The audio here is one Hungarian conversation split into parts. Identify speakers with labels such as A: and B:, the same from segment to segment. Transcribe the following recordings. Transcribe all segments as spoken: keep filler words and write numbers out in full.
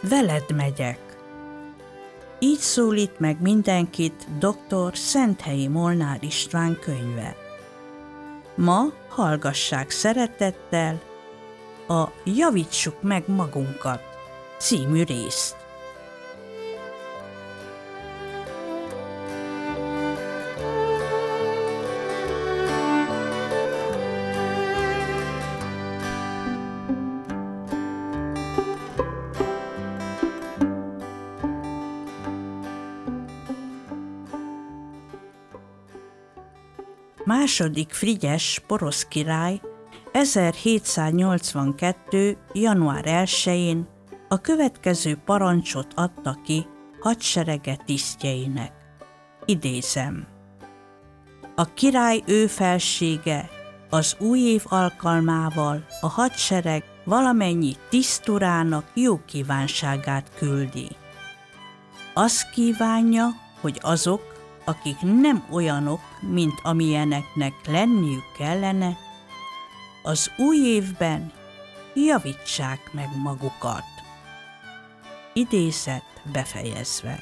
A: veled megyek. Így szólít meg mindenkit dr. Szenthelyi Molnár István könyve. Ma hallgassák szeretettel a Javítsuk meg magunkat című részt. Második Frigyes porosz király ezerhétszáznyolcvankettő. január elsején a következő parancsot adta ki hadserege tisztjeinek. Idézem. A király ő felsége az új év alkalmával a hadsereg valamennyi tiszturának jó kívánságát küldi. Azt kívánja, hogy azok, akik nem olyanok, mint amilyeneknek lenniük kellene, az új évben javítsák meg magukat. Idézet befejezve.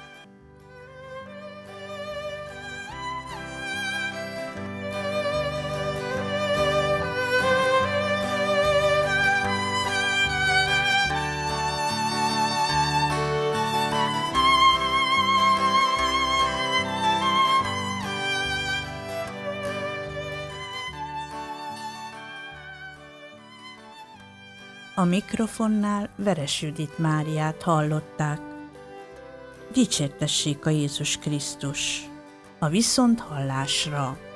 A: A mikrofonnál Veres Judit Máriát hallották. Dicsértessék a Jézus Krisztus! A viszonthallásra!